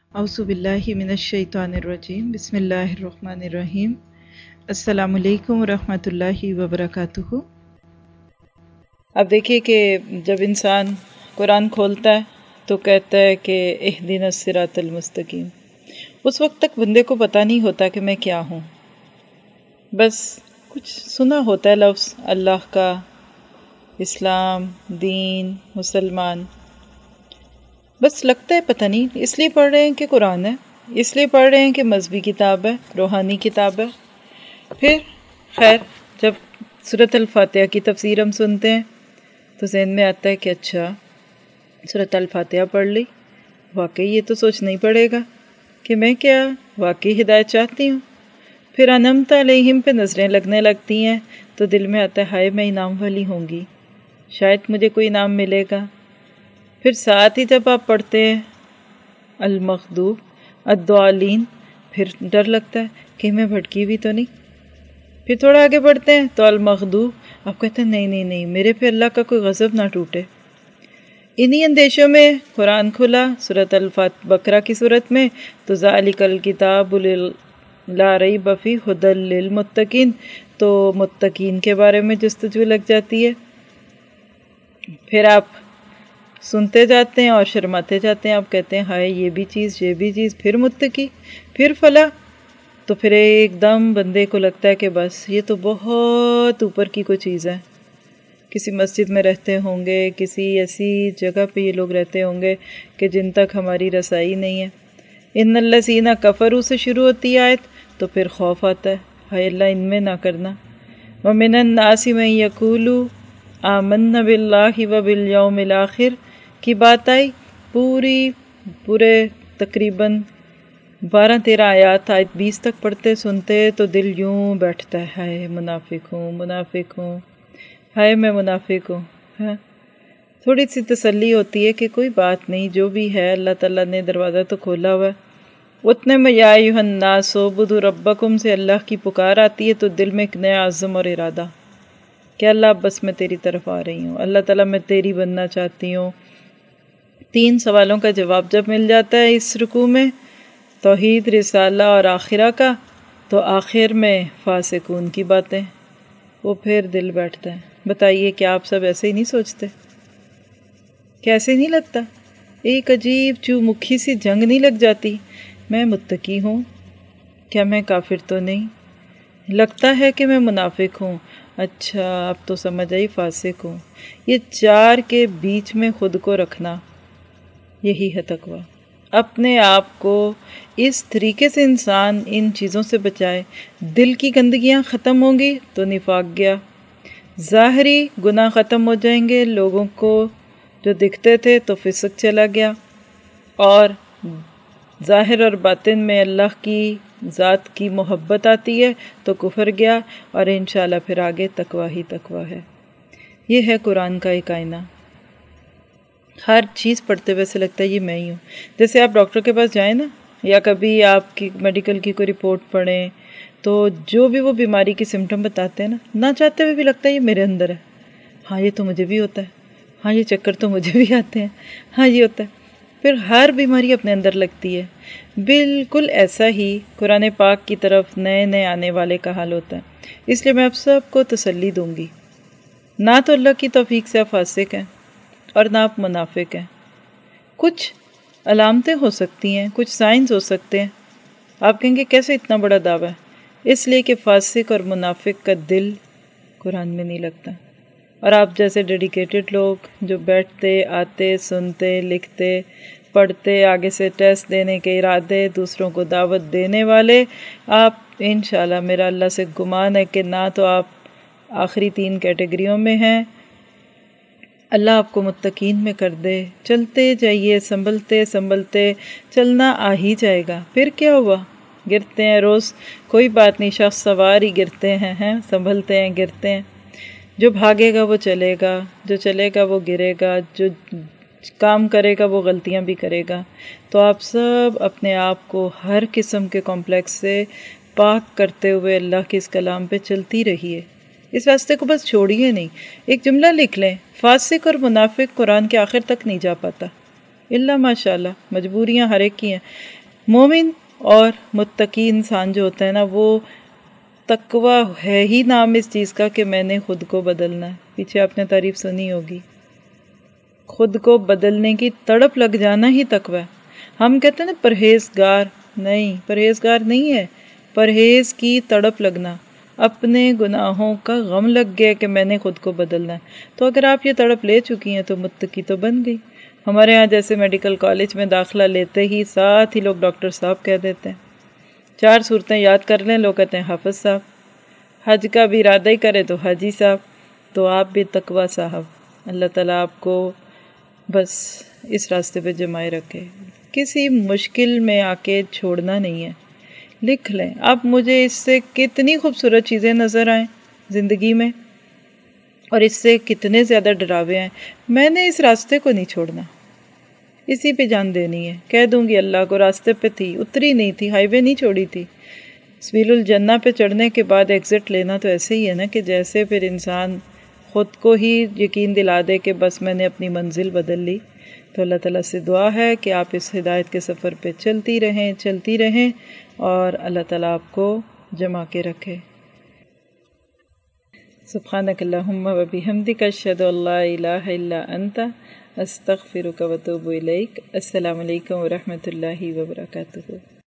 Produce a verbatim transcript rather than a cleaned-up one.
اعوذ باللہ من الشیطان الرجیم بسم اللہ الرحمن الرحیم السلام علیکم ورحمۃ اللہ وبرکاتہ۔ اب دیکھیے کہ جب انسان قرآن کھولتا ہے تو کہتا ہے کہ اہدنا الصراط المستقیم، اس وقت تک بندے کو پتہ نہیں ہوتا کہ میں کیا ہوں، بس کچھ سنا ہوتا ہے لفظ اللہ کا، اسلام، دین، مسلمان، بس لگتا ہے پتہ نہیں اس لیے پڑھ رہے ہیں کہ قرآن ہے، اس لیے پڑھ رہے ہیں کہ مذہبی کتاب ہے، روحانی کتاب ہے۔ پھر خیر جب سورۃ الفاتحہ کی تفسیر ہم سنتے ہیں تو ذہن میں آتا ہے کہ اچھا سورۃ الفاتحہ پڑھ لی، واقعی یہ تو سوچنا ہی پڑے گا کہ میں کیا واقعی ہدایت چاہتی ہوں۔ پھر انعمت علیہم پہ نظریں لگنے لگتی ہیں تو دل میں آتا ہے ہائے میں انعام والی ہوں گی، شاید مجھے کوئی انعام ملے گا۔ پھر ساتھ ہی جب آپ پڑھتے ہیں المغضوب الضالین، پھر ڈر لگتا ہے کہ میں بھٹکی بھی تو نہیں۔ پھر تھوڑا آگے بڑھتے ہیں تو المغضوب، آپ کہتے ہیں نہیں نہیں نہیں میرے پہ اللہ کا کوئی غضب نہ ٹوٹے۔ انہی اندیشوں میں قرآن کھلا سورۃ الفاتحہ بقرہ کی صورت میں تو ذالک الکتاب لا ریب فیہ ھدی للمتقین، تو متقین کے بارے میں جستجو لگ جاتی ہے۔ پھر آپ سنتے جاتے ہیں اور شرماتے جاتے ہیں، آپ کہتے ہیں ہائے یہ بھی چیز یہ بھی چیز، پھر متقی، پھر فلاح، تو پھر ایک دم بندے کو لگتا ہے کہ بس یہ تو بہت اوپر کی کوئی چیز ہے۔ کسی مسجد میں رہتے ہوں گے، کسی ایسی جگہ پہ یہ لوگ رہتے ہوں گے کہ جن تک ہماری رسائی نہیں ہے۔ ان الذین کفروا سے شروع ہوتی ہے آیت تو پھر خوف آتا ہے ہائے اللہ ان میں نہ کرنا۔ ومن الناس من یقول آمنا باللہ وبالیوم الآخر کی بات آئی، پوری پورے تقریباً بارہ تیرہ آیات آیت بیس تک پڑھتے سنتے تو دل یوں بیٹھتا ہے ہائے منافق ہوں منافق ہوں، ہائے میں منافق ہوں۔ ہاں تھوڑی سی تسلی ہوتی ہے کہ کوئی بات نہیں، جو بھی ہے اللہ تعالیٰ نے دروازہ تو کھولا ہوا ہے۔ اتنے میں یا ایھا الناس اعبدوا ربکم سے اللہ کی پکار آتی ہے تو دل میں ایک نیا عزم اور ارادہ کہ اللہ بس میں تیری طرف آ رہی ہوں، اللہ تعالیٰ میں تیری بننا چاہتی ہوں۔ تین سوالوں کا جواب جب مل جاتا ہے اس رکوع میں، توحید، رسالہ اور آخرہ کا، تو آخر میں فاسقون کی باتیں، وہ پھر دل بیٹھتا ہے۔ بتائیے کیا آپ سب ایسے ہی نہیں سوچتے؟ کیسے نہیں لگتا؟ ایک عجیب چو مکھی سی جنگ نہیں لگ جاتی؟ میں متقی ہوں، کیا میں کافر تو نہیں؟ لگتا ہے کہ میں منافق ہوں، اچھا اب تو سمجھ آئی فاسق ہوں۔ یہ چار کے بیچ میں خود کو رکھنا، یہی ہے تقویٰ۔ اپنے آپ کو اس طریقے سے انسان ان چیزوں سے بچائے، دل کی گندگیاں ختم ہوں گی تو نفاق گیا، ظاہری گناہ ختم ہو جائیں گے، لوگوں کو جو دکھتے تھے تو فسق چلا گیا، اور ظاہر اور باطن میں اللہ کی ذات کی محبت آتی ہے تو کفر گیا، اور انشاءاللہ پھر آگے تقویٰ ہی تقویٰ ہے۔ یہ ہے قرآن کا ایک آئینہ۔ ہر چیز پڑھتے ہوئے سے لگتا ہے یہ میں ہی ہوں۔ جیسے آپ ڈاکٹر کے پاس جائیں نا، یا کبھی آپ کی میڈیکل کی کوئی رپورٹ پڑھیں تو جو بھی وہ بیماری کی سمٹم بتاتے ہیں نا، نہ چاہتے ہوئے بھی لگتا ہے یہ میرے اندر ہے، ہاں یہ تو مجھے بھی ہوتا ہے، ہاں یہ چکر تو مجھے بھی آتے ہیں، ہاں یہ ہوتا ہے، پھر ہر بیماری اپنے اندر لگتی ہے۔ بالکل ایسا ہی قرآن پاک کی طرف نئے نئے آنے والے کا حال ہوتا ہے۔ اس لیے میں آپ سب کو تسلی دوں گی، نہ تو اللہ کی توفیق سے آپ فاسق ہیں اور نہ آپ منافق ہیں۔ کچھ علامتیں ہو سکتی ہیں، کچھ سائنز ہو سکتے ہیں، آپ کہیں گے کیسے اتنا بڑا دعویٰ ہے؟ اس لیے کہ فاسق اور منافق کا دل قرآن میں نہیں لگتا، اور آپ جیسے ڈیڈیکیٹڈ لوگ جو بیٹھتے آتے سنتے لکھتے پڑھتے آگے سے ٹیسٹ دینے کے ارادے دوسروں کو دعوت دینے والے، آپ انشاءاللہ میرا اللہ سے گمان ہے کہ نہ تو آپ آخری تین کیٹیگریوں میں ہیں، اللہ آپ کو متقین میں کر دے۔ چلتے جائیے، سنبھلتے سنبھلتے چلنا آ ہی جائے گا، پھر کیا ہوا، گرتے ہیں روز، کوئی بات نہیں، شخص سوار ہی گرتے ہیں ہیں سنبھلتے ہیں گرتے ہیں۔ جو بھاگے گا وہ چلے گا، جو چلے گا وہ گرے گا، جو کام کرے گا وہ غلطیاں بھی کرے گا۔ تو آپ سب اپنے آپ کو ہر قسم کے کمپلیکس سے پاک کرتے ہوئے اللہ کے اس کلام پہ چلتی رہیے، اس راستے کو بس چھوڑیے نہیں۔ ایک جملہ لکھ لیں، فاسق اور منافق قرآن کے آخر تک نہیں جا پاتا، اللہ ماشاءاللہ، مجبوریاں ہر ایک کی ہیں، مومن اور متقی انسان جو ہوتا ہے نا، وہ تقوی ہے ہی نام اس چیز کا کہ میں نے خود کو بدلنا ہے. پیچھے آپ نے تعریف سنی ہوگی، خود کو بدلنے کی تڑپ لگ جانا ہی تقوی ہے. ہم کہتے ہیں نا پرہیزگار، نہیں، پرہیزگار نہیں ہے، پرہیز کی تڑپ لگنا، اپنے گناہوں کا غم لگ گیا کہ میں نے خود کو بدلنا ہے. تو اگر آپ یہ تڑپ لے چکی ہیں تو متقی تو بن گئی. ہمارے ہاں جیسے میڈیکل کالج میں داخلہ لیتے ہی ساتھ ہی لوگ ڈاکٹر صاحب کہہ دیتے ہیں. چار صورتیں یاد کر لیں، لوگ کہتے ہیں حافظ صاحب. حج کا بھی ارادہ ہی کرے تو حاجی صاحب. تو آپ بھی تقوی صاحب. اللہ تعالیٰ آپ کو بس اس راستے پہ جمائے رکھے، کسی مشکل میں آ کے چھوڑنا نہیں ہے. لکھ لیں اب مجھے اس سے کتنی خوبصورت چیزیں نظر آئیں زندگی میں، اور اس سے کتنے زیادہ ڈراوے ہیں، میں نے اس راستے کو نہیں چھوڑنا، اسی پہ جان دینی ہے. کہہ دوں گی اللہ کو راستے پہ تھی، اتری نہیں تھی، ہائی وے نہیں چھوڑی تھی. سبیل الجنہ پہ چڑھنے کے بعد ایگزٹ لینا تو ایسے ہی ہے نا کہ جیسے پھر انسان خود کو ہی یقین دلا دے کہ بس میں نے اپنی منزل بدل لی. تو اللہ تعالیٰ سے دعا ہے کہ آپ اس ہدایت کے سفر پہ چلتی رہیں چلتی رہیں اور اللہ تعالیٰ آپ کو جما کے رکھے. سبحانک اللہم و بحمدک اشہد ان لا الہ الا انت استغفرک و اتوب الیک. السلام علیکم و رحمۃ اللہ وبرکاتہ.